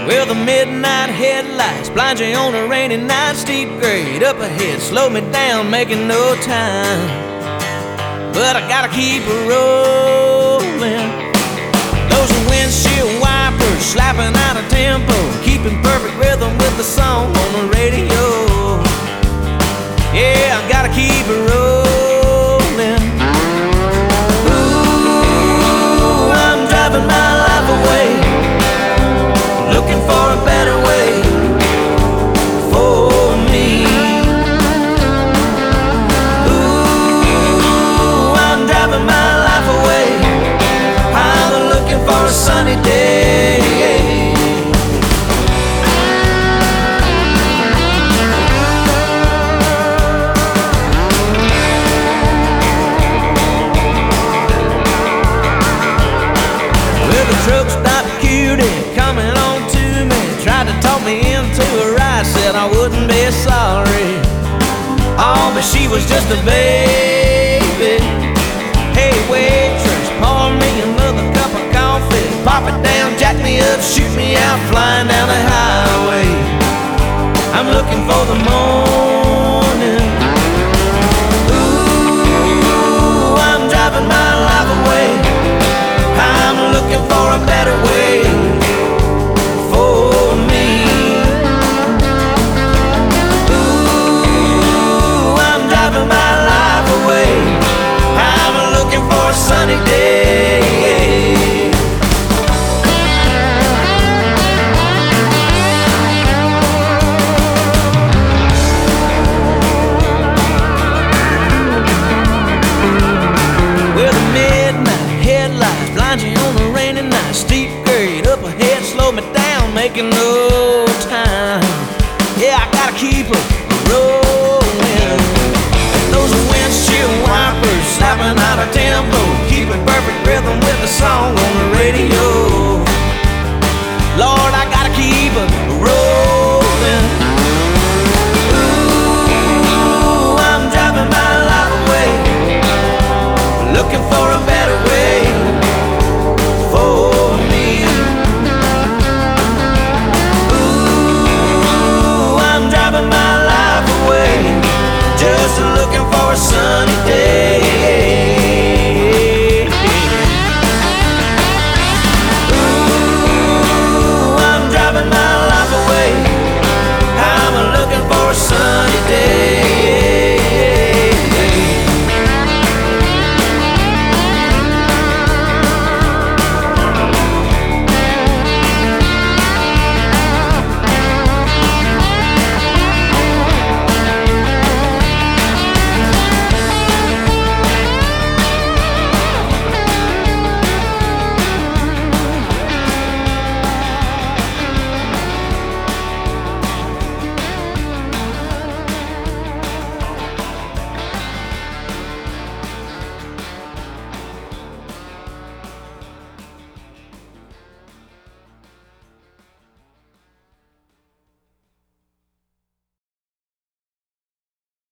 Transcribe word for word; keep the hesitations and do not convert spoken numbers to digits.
Well, the midnight headlights blind you on a rainy night. Steep grade up ahead, slow me down, making no time. But I gotta keep it rolling. Those windshield wipers slapping out of tempo, keeping perfect rhythm with the song on the radio. Yeah, I gotta keep it rolling. Ooh, I'm driving my life away, looking for a better way for me. Ooh, I'm driving my life away, I'm looking for a sunny day. Well, the truck stopped cutie coming on to me, tried to talk me into a ride, said I wouldn't be sorry. Oh, but she was just a baby. Hey waitress, pour me another cup of coffee, pop it down, jack me up, shoot me out, flying down the highway. I'm looking for the morning. Ooh, I'm driving my life away, I'm looking for a better way for me. Ooh, I'm driving my life away, I'm looking for a sunny day. Well, the midnight headlights blind you on a rainy night. Steep grade up ahead, slow me down, making no time. Yeah, I gotta keep her rolling. Those windshield wipers slapping out of tempo, keeping perfect rhythm with the song on the radio.